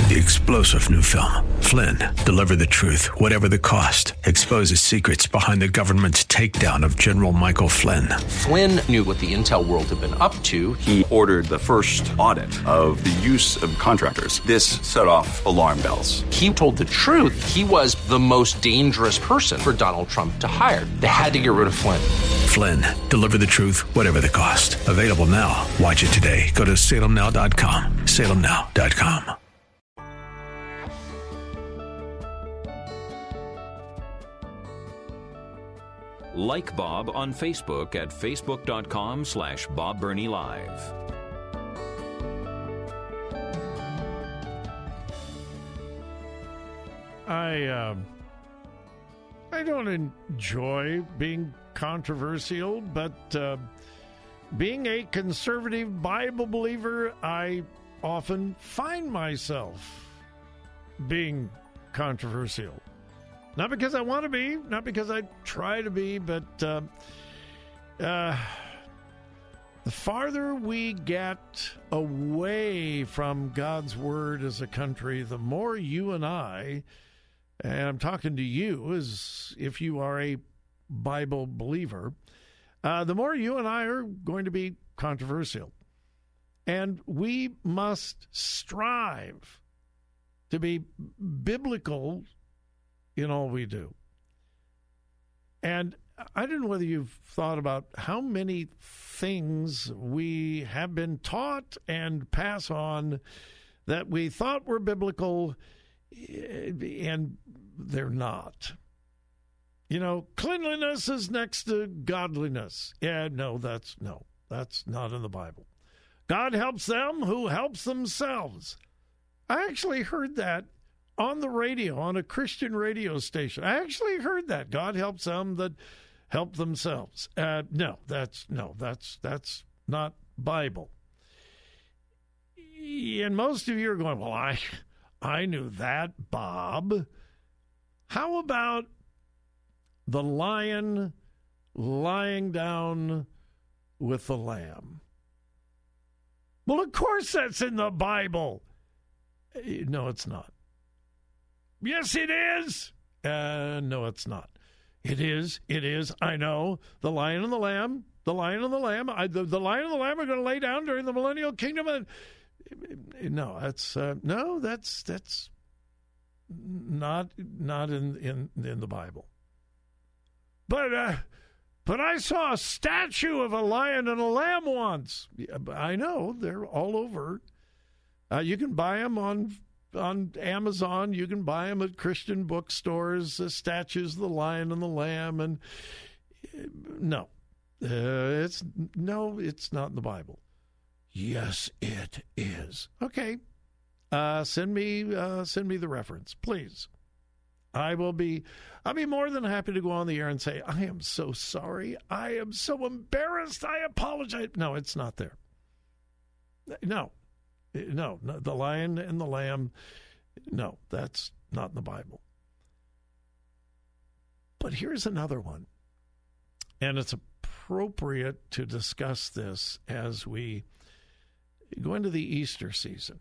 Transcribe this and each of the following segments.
The explosive new film, Flynn, deliver the truth, whatever the cost, exposes secrets behind the government's takedown of General Michael Flynn. Flynn knew what the intel world had been up to. He ordered the first audit of the use of contractors. This set off alarm bells. He told the truth. He was the most dangerous person for Donald Trump to hire. They had to get rid of Flynn. Flynn, deliver the truth, whatever the cost. Available now. Watch it today. Go to salemnow.com. salemnow.com. Like Bob on Facebook at facebook.com/Bob Burney Live. I don't enjoy being controversial, but being a conservative Bible believer, I often find myself being controversial. Not because I want to be, not because I try to be, but the farther we get away from God's Word as a country, the more you and I, and I'm talking to you as if you are a Bible believer, the more you and I are going to be controversial. And we must strive to be biblical in all we do. And I don't know whether you've thought about how many things we have been taught and pass on that we thought were biblical and they're not. You know, cleanliness is next to godliness. Yeah, no, that's not in the Bible. God helps them who helps themselves. I actually heard that on the radio, on a Christian radio station. I actually heard that. God helps them that help themselves. No, that's not Bible. And most of you are going, well, I knew that, Bob. How about the lion lying down with the lamb? Well, of course that's in the Bible. No, it's not. Yes, it is. No, it's not. It is. I know. The lion and the lamb. The lion and the lamb. The lion and the lamb are going to lay down during the millennial kingdom. And no, that's not in the Bible. But I saw a statue of a lion and a lamb once. I know they're all over. You can buy them on Amazon. You can buy them at Christian bookstores, statues of the lion and the lamb. And no, it's not in the Bible. Yes, it is. Okay, send me the reference, please. I'll be more than happy to go on the air and say, I am so sorry. I am so embarrassed. I apologize. No, it's not there. No, the lion and the lamb, no, that's not in the Bible. But here's another one, and it's appropriate to discuss this as we go into the Easter season.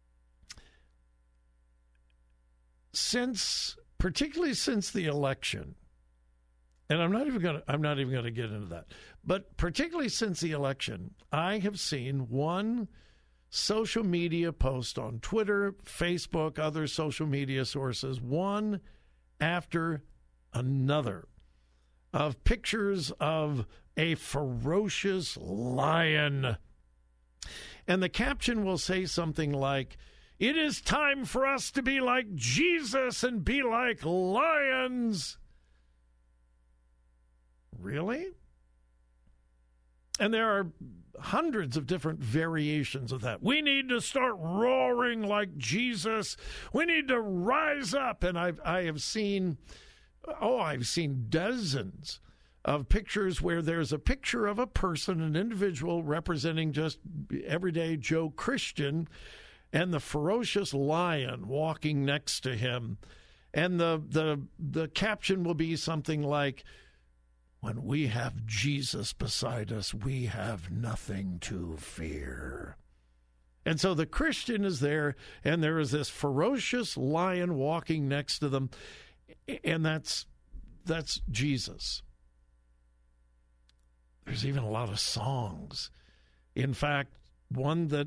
Particularly since the election, and I'm not even going to get into that, but particularly since the election, I have seen one social media post on Twitter, Facebook, other social media sources, one after another, of pictures of a ferocious lion. And the caption will say something like, "It is time for us to be like Jesus and be like lions." Really? And there are hundreds of different variations of that. We need to start roaring like Jesus. We need to rise up. And I've seen dozens of pictures where there's a picture of a person, an individual representing just everyday Joe Christian, and the ferocious lion walking next to him. And the caption will be something like, "When we have Jesus beside us, we have nothing to fear." And so the Christian is there, and there is this ferocious lion walking next to them, and that's Jesus. There's even a lot of songs. In fact, one that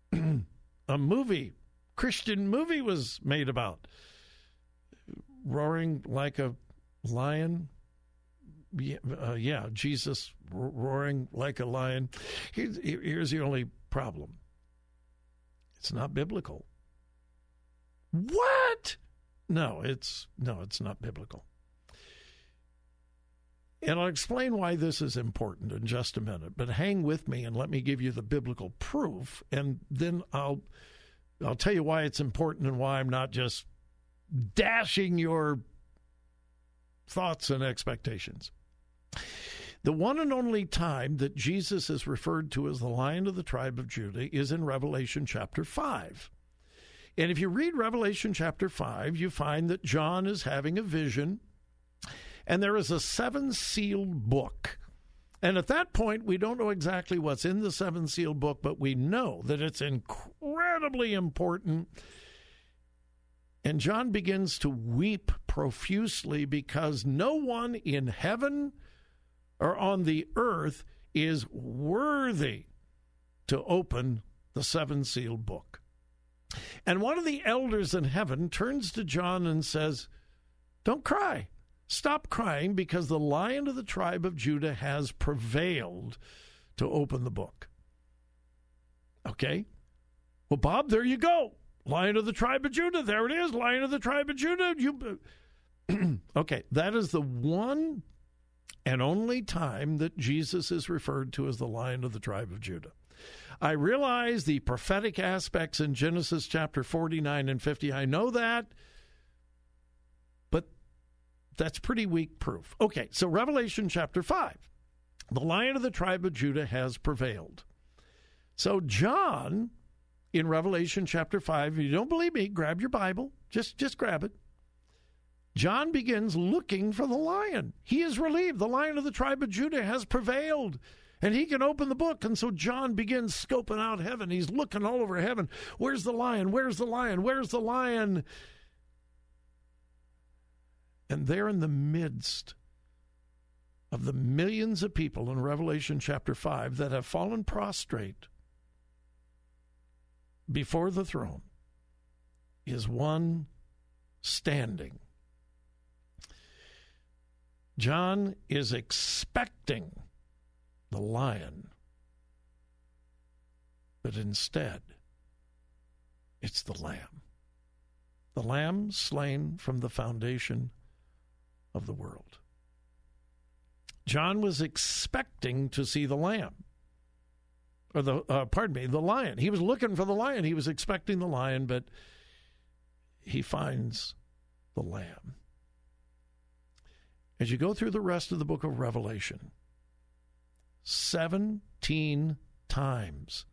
a Christian movie was made about. Roaring like a lion. Jesus roaring like a lion. Here's the only problem. It's not biblical. What? No, it's not biblical. And I'll explain why this is important in just a minute, but hang with me and let me give you the biblical proof, and then I'll tell you why it's important and why I'm not just dashing your thoughts and expectations. The one and only time that Jesus is referred to as the Lion of the tribe of Judah is in Revelation chapter 5. And if you read Revelation chapter 5, you find that John is having a vision, and there is a seven-sealed book. And at that point, we don't know exactly what's in the seven-sealed book, but we know that it's incredibly important. And John begins to weep profusely because no one in heaven or on the earth is worthy to open the seven-sealed book. And one of the elders in heaven turns to John and says, "Don't cry. Stop crying, because the Lion of the tribe of Judah has prevailed to open the book." Okay? Well, Bob, there you go. Lion of the tribe of Judah. There it is. Lion of the tribe of Judah. Okay, that is the one and only time that Jesus is referred to as the Lion of the tribe of Judah. I realize the prophetic aspects in Genesis chapter 49 and 50. I know that, but that's pretty weak proof. Okay, so Revelation chapter 5. The Lion of the tribe of Judah has prevailed. So John, in Revelation chapter 5, if you don't believe me, grab your Bible. Just grab it. John begins looking for the lion. He is relieved. The Lion of the tribe of Judah has prevailed, and he can open the book. And so John begins scoping out heaven. He's looking all over heaven. Where's the lion? Where's the lion? Where's the lion? And there in the midst of the millions of people in Revelation chapter 5 that have fallen prostrate before the throne is one standing. John is expecting the lion, but instead it's the lamb slain from the foundation of the world. John was expecting to see the lamb, or the lion. He was looking for the lion. He was expecting the lion, but he finds the lamb. As you go through the rest of the book of Revelation, 17 times,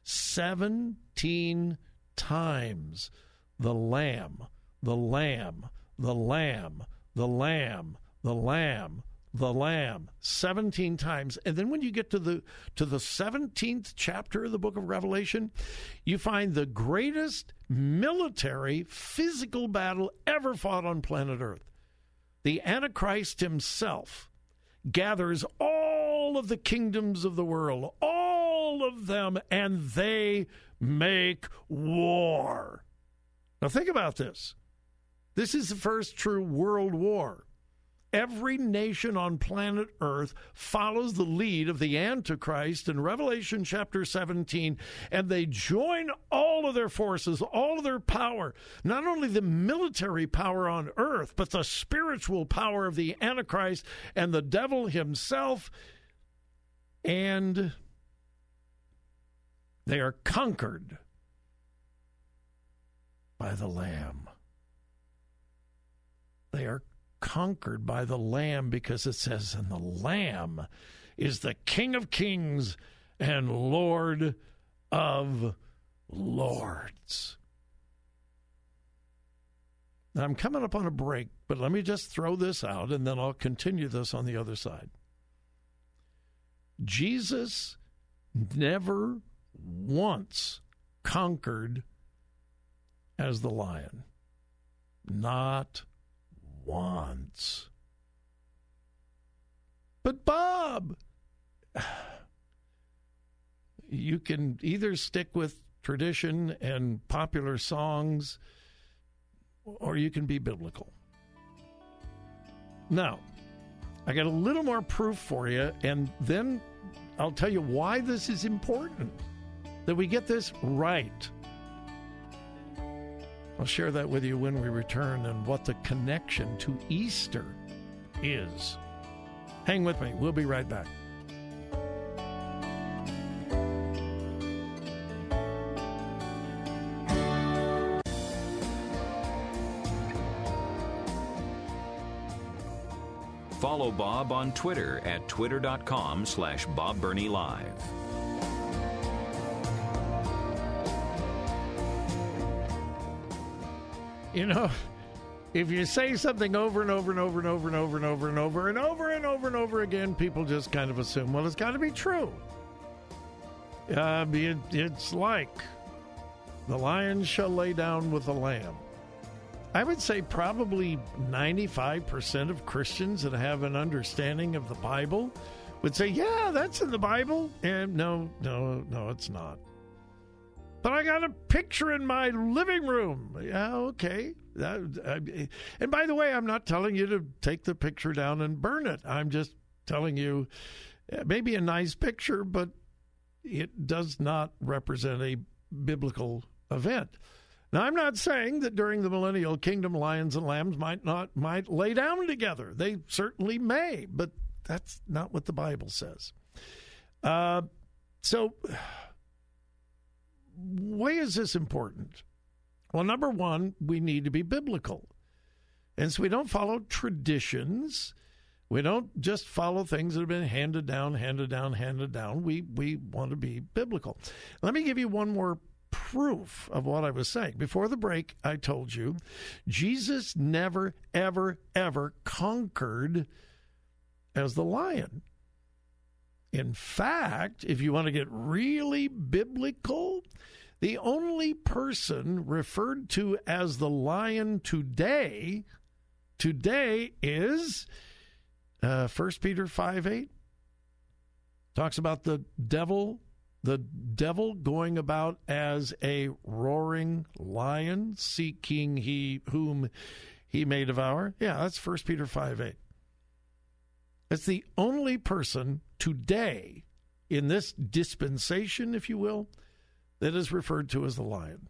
the lamb, the lamb, the lamb, the lamb, the lamb, the lamb, 17 times. And then when you get to the 17th chapter of the book of Revelation, you find the greatest military, physical battle ever fought on planet Earth. The Antichrist himself gathers all of the kingdoms of the world, all of them, and they make war. Now think about this. This is the first true world war. Every nation on planet Earth follows the lead of the Antichrist in Revelation chapter 17, and they join all of their forces, all of their power, not only the military power on Earth, but the spiritual power of the Antichrist and the devil himself, and they are conquered by the Lamb. They are conquered by the Lamb, because it says, and the Lamb is the King of Kings and Lord of Lords. Now, I'm coming up on a break, but let me just throw this out, and then I'll continue this on the other side. Jesus never once conquered as the lion. Not once. But Bob, you can either stick with tradition and popular songs, or you can be biblical. Now, I got a little more proof for you, and then I'll tell you why this is important, that we get this right. I'll share that with you when we return and what the connection to Easter is. Hang with me. We'll be right back. Follow Bob on Twitter at twitter.com/BobBurneyLive. You know, if you say something over and over and over and over and over and over and over and over and over and over again, people just kind of assume, well, it's got to be true. It's like the lion shall lay down with the lamb. I would say probably 95% of Christians that have an understanding of the Bible would say, yeah, that's in the Bible. And no, it's not. But I got a picture in my living room. Yeah, okay. And by the way, I'm not telling you to take the picture down and burn it. I'm just telling you, maybe a nice picture, but it does not represent a biblical event. Now, I'm not saying that during the millennial kingdom, lions and lambs might lay down together. They certainly may, but that's not what the Bible says. So why is this important? Well, number one, we need to be biblical. And so we don't follow traditions. We don't just follow things that have been handed down. We want to be biblical. Let me give you one more proof of what I was saying. Before the break, I told you Jesus never, ever, ever conquered as the lion. In fact, if you want to get really biblical, the only person referred to as the lion today is 1 Peter 5:8. Talks about the devil going about as a roaring lion, seeking whom he may devour. Yeah, that's 1 Peter 5:8. It's the only person today in this dispensation, if you will, that is referred to as the lion.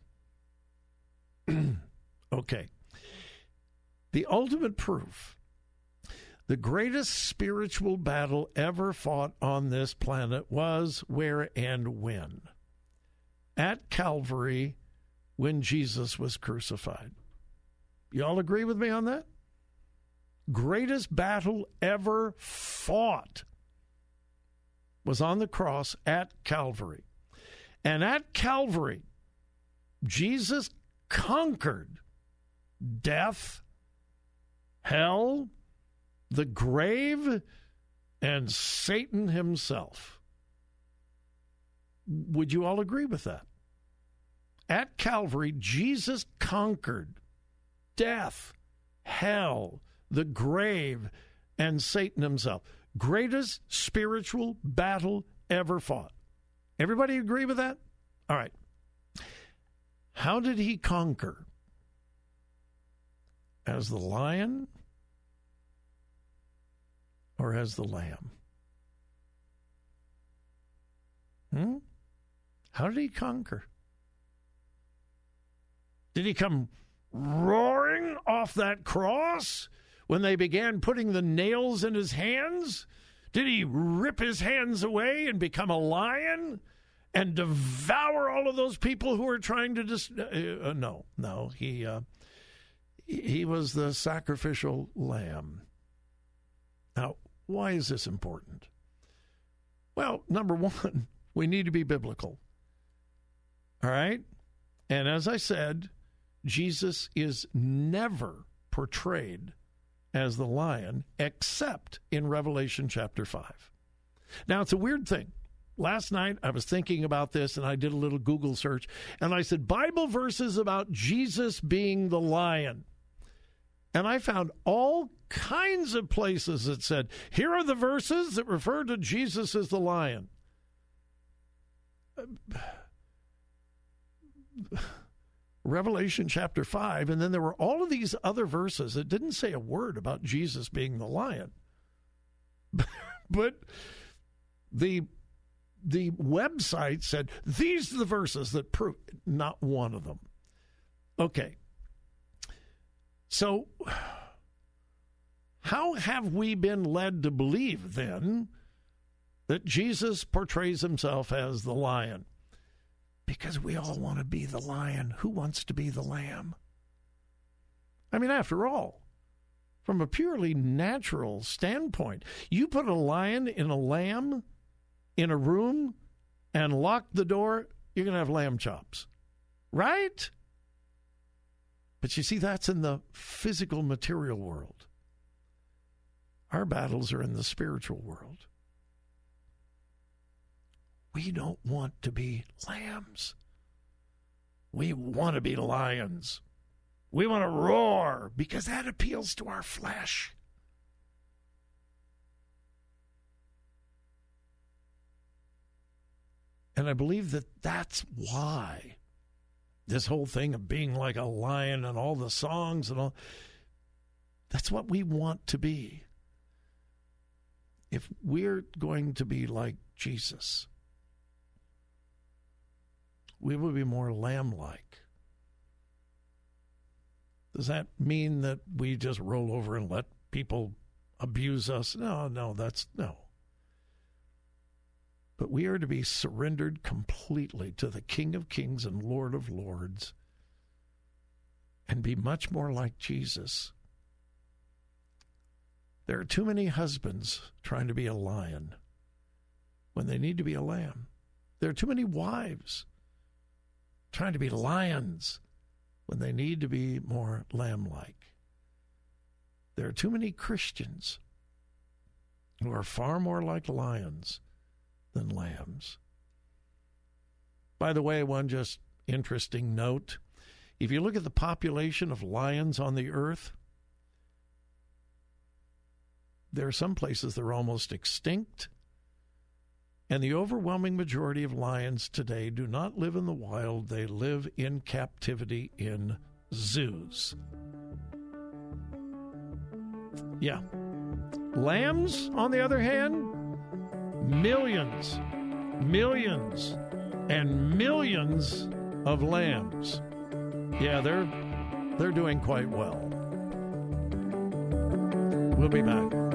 Okay. The ultimate proof, the greatest spiritual battle ever fought on this planet was where and when? At Calvary, when Jesus was crucified. You all agree with me on that? Greatest battle ever fought was on the cross at Calvary. And at Calvary, Jesus conquered death, hell, the grave, and Satan himself. Would you all agree with that? At Calvary, Jesus conquered death, hell, the grave, and Satan himself. Greatest spiritual battle ever fought. Everybody agree with that? All right. How did he conquer? As the lion or as the lamb? How did he conquer? Did he come roaring off that cross when they began putting the nails in his hands? Did he rip his hands away and become a lion and devour all of those people who were trying to No. He was the sacrificial lamb. Now, why is this important? Well, number one, we need to be biblical. All right? And as I said, Jesus is never portrayed as the lion except in Revelation chapter 5. Now, it's a weird thing. last night I was thinking about this, and I did a little Google search, and I said, Bible verses about Jesus being the lion. And I found all kinds of places that said, here are the verses that refer to Jesus as the lion. Revelation chapter 5, and then there were all of these other verses that didn't say a word about Jesus being the lion. But the website said, these are the verses that prove, not one of them. Okay. So, how have we been led to believe, then, that Jesus portrays himself as the lion? Because we all want to be the lion. Who wants to be the lamb? I mean, after all, from a purely natural standpoint, you put a lion and a lamb in a room and lock the door, you're going to have lamb chops, right? But you see, that's in the physical, material world. Our battles are in the spiritual world. We don't want to be lambs. We want to be lions. We want to roar because that appeals to our flesh. And I believe that that's why this whole thing of being like a lion and all the songs and all, that's what we want to be. If we're going to be like Jesus, we will be more lamb-like. Does that mean that we just roll over and let people abuse us? No. But we are to be surrendered completely to the King of Kings and Lord of Lords and be much more like Jesus. There are too many husbands trying to be a lion when they need to be a lamb. There are too many wives trying to be lions when they need to be more lamb-like. There are too many Christians who are far more like lions than lambs. By the way, one just interesting note. If you look at the population of lions on the earth, there are some places that are almost extinct, and the overwhelming majority of lions today do not live in the wild. They live in captivity in zoos. Yeah. Lambs, on the other hand, millions and millions of lambs. Yeah, they're doing quite well. We'll be back.